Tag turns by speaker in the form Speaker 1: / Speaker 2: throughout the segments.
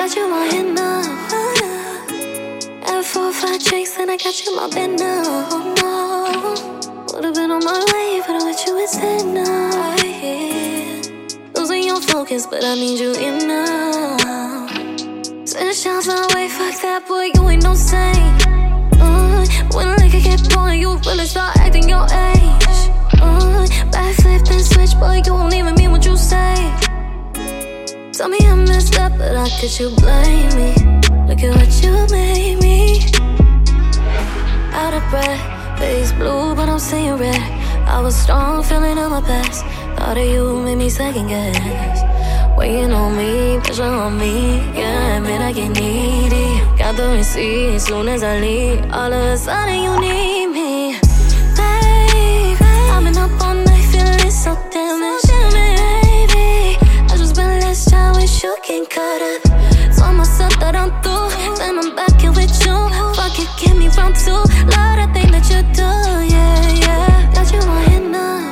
Speaker 1: Got you all in now. At 4 or 5 drinks and I got you my bed now. Oh no, would've been on my way, but with you instead now. Losing your focus, but I need you in now. Send shots my way, fuck that boy, you ain't no saint. When liquor get pouring, you really start acting your age. Backflip and switch, boy, you won't even mean what you say. Tell me I messed up, but how could you blame me? Look at what you made me. Out of breath, face blue, but I'm seeing red. I was strong, feeling on my past. Thought of you made me second guess. Waiting on me, pressure on me. Yeah, admit I get needy. Got the receipt, soon as I leave. All of a sudden you need me. Baby, I've been up all night feeling so damaged. Baby, I just been less child, wish you can cut up. Told myself that I'm through, then I'm back here with you. Fuck it, give me round 2. Love that thing that you do, yeah, yeah. Got you on here now.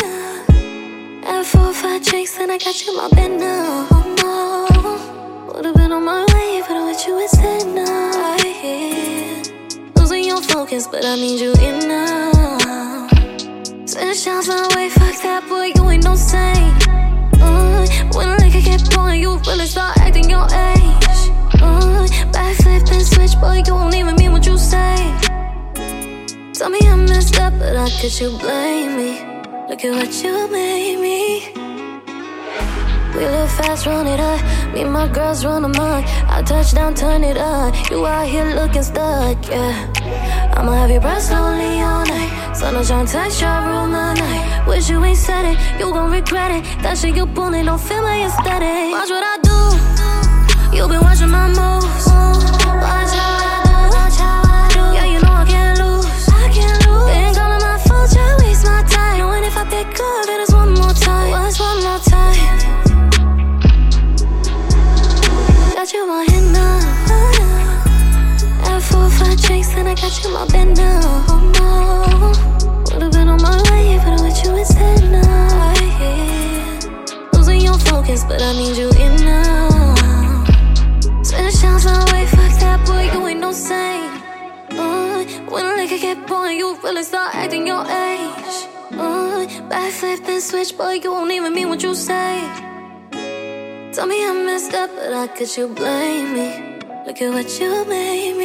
Speaker 1: At 4 or 5 drinks and I got you my bed now. Oh no, would've been on my way, but with you instead now. Losing your focus, but I need you in now. Send shots my way, fuck that boy, you ain't no saint. When liquor get pouring, you really start acting your age. Backflip and switch, boy, you won't even mean what you say. Tell me I messed up, but how could you blame me? Look at what you made me. We live fast, run it up. Me and my girls run amok. I touch down, turn it up. You out here looking stuck, yeah. I'ma have your breath slowly all night. Sun will shine, text your room all night. Wish you ain't said it, you gon' regret it. That shit you pulling don't feel my aesthetic. Watch what I do, you been watching my moves. Watch how I do, watch how I do. Yeah, you know I can't lose, I can't lose. Been calling my phone, try to waste my time. Knowing if I pick up, it is one more time. What's one more time? Got you on here now. At 4 or 5 drinks and I got you my bed now. Oh no, would've been on my way, but with you instead now. Losing your focus, but I need you in now. Send shots my way, fuck that boy, you ain't no saint. When liquor get pouring, you really start acting your age. Backflip and switch, boy, you won't even mean what you say. Tell me I messed up, but how could you blame me? Look at what you made me.